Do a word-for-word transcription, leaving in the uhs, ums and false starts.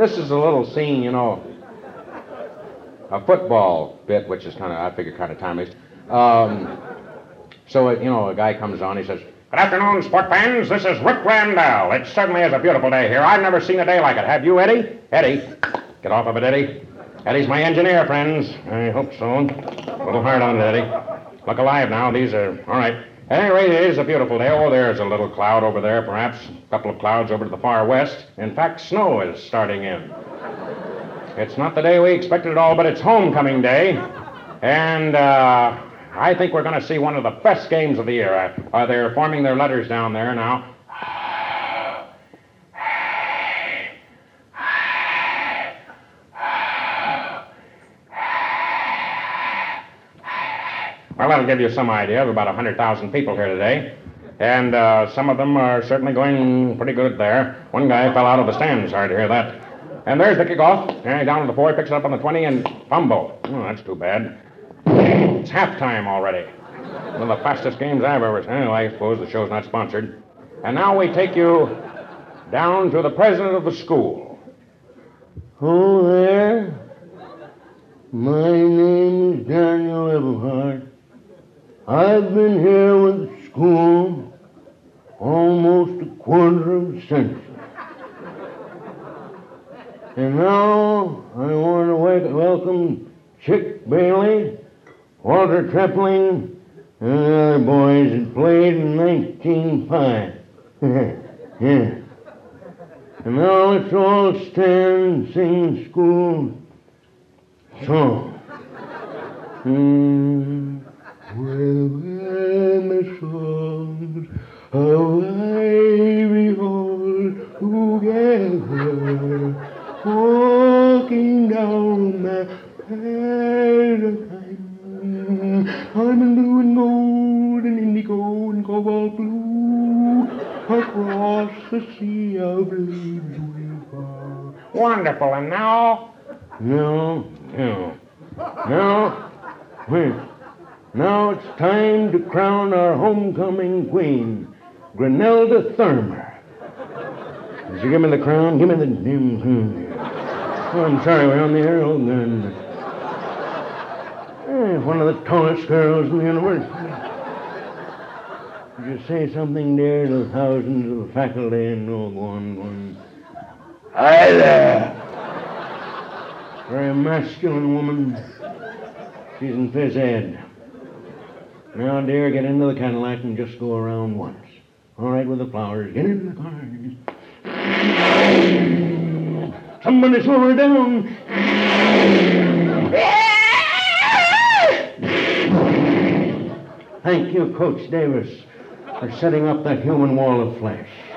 this is a little scene, you know, a football bit, which is kind of, I figure, kind of timeless. Um, so, it, you know, a guy comes on, he says, "Good afternoon, sport fans. This is Rick Randall. It certainly is a beautiful day here. I've never seen a day like it. Have you, Eddie? Eddie. Get off of it, Eddie. Eddie's my engineer, friends. I hope so. A little hard on it, Eddie. Look alive now. These are, all right. At any rate, it is a beautiful day. Oh, there's a little cloud over there, perhaps. A couple of clouds over to the far west. In fact, snow is starting in. It's not the day we expected at all, but it's homecoming day. And uh, I think we're going to see one of the best games of the year. Uh, they're forming their letters down there now. Well, that'll give you some idea of about one hundred thousand people here today. And uh, some of them are certainly going pretty good there. One guy fell out of the stands. Sorry to hear that. And there's the kickoff. Yeah, down to the four. He picks it up on the twenty and fumble. Oh, that's too bad. It's halftime already. One of the fastest games I've ever seen. Anyway, I suppose the show's not sponsored. And now we take you down to the president of the school. Hello there. My name is Daniel Everhart. I've been here with the school almost a quarter of a century. And now I want to wel- welcome Chick Bailey, Walter Trepling, and the other boys that played in nineteen oh five. Yeah. And now let's all stand and sing the school song. Hmm. Well, my songs, how I behold together, walking down the path of time. I'm in blue and gold and indigo and cobalt blue, across the sea of leaves we fall. Wonderful. And now? No, no, no. Wait. Now it's time to crown our homecoming queen, Grenelda Thurmer. Did you give me the crown? Give me the dim. Hmm. Oh, I'm sorry, we're on the air. Oh, good. Eh, one of the tallest girls in the universe. Would you say something, dear, to the thousands of the faculty and oh, go on, go on. Hi there. Very masculine woman. She's in phys ed. Now, dear, get into the Cadillac and just go around once. All right, with the flowers. Get in the car. Somebody slow her down. Thank you, Coach Davis, for setting up that human wall of flesh.